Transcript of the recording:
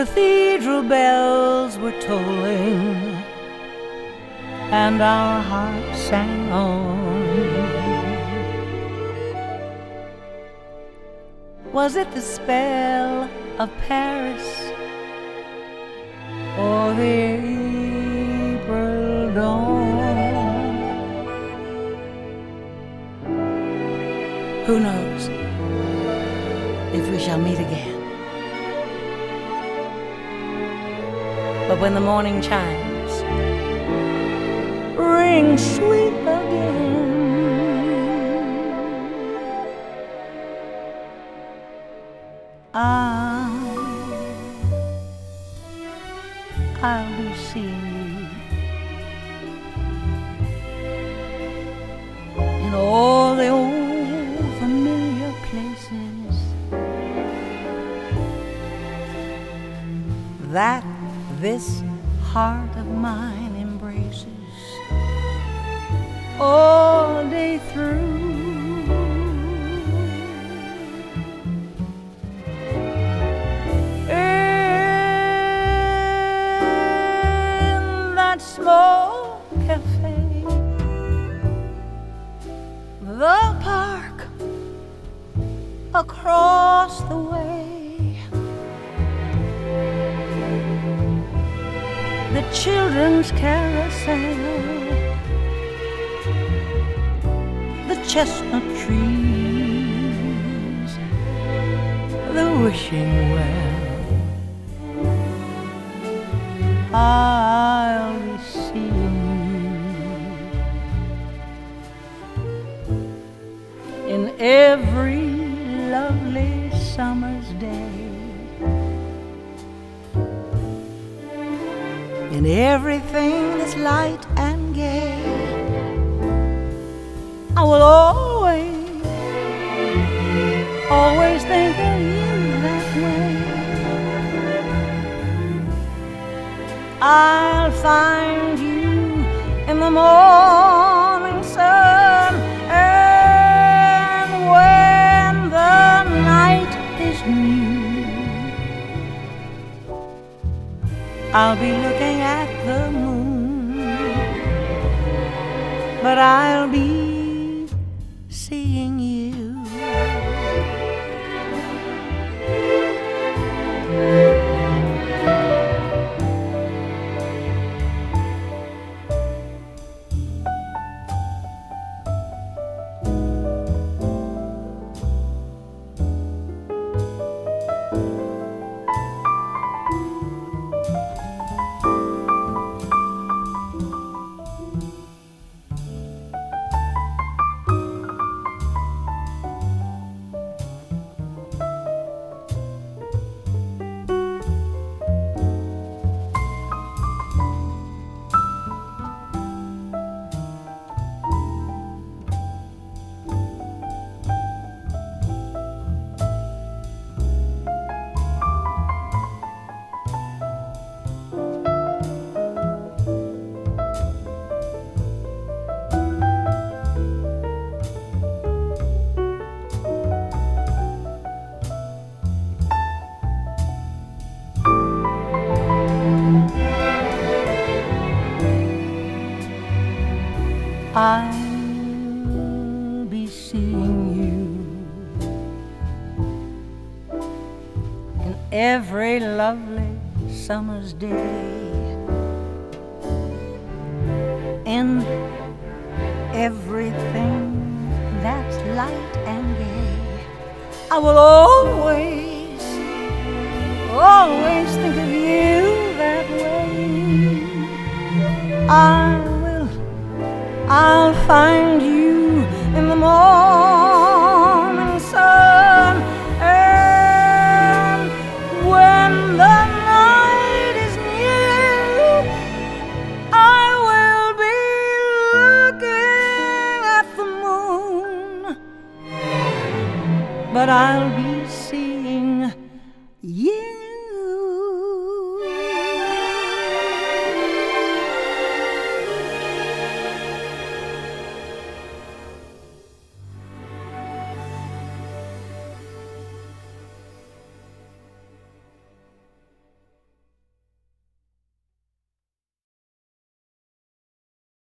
cathedral bells were tolling, and our hearts sang on. Was it the spell of Paris or the April dawn? Who knows if we shall meet again? But when the morning chimes ring sweet again, I'll be seeing you in all the old familiar places that this heart of mine embraces all day through. In that small cafe, the park across the way, the children's carousel, the chestnut trees, the wishing well. I'll be seeing you in every lovely summer's day, in everything that's light and gay. I will always think of you that way. I'll find you in the morning sun, and when the night is new, I'll be looking at the moon, but I'll be seeing you. I'll be seeing you in every lovely summer's day, in everything that's light and gay. I will always think of you that way. I'll find